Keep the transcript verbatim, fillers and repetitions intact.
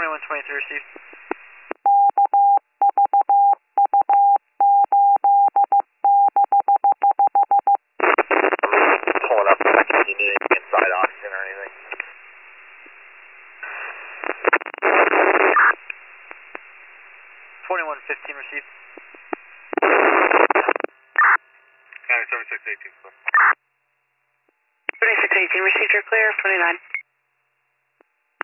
twenty-one twenty-three received. Pulling up, checking if you need any inside oxygen or anything. twenty-one fifteen received. County seventy-six eighteen, sir. seventy-six eighteen received, you're clear, twenty-nine.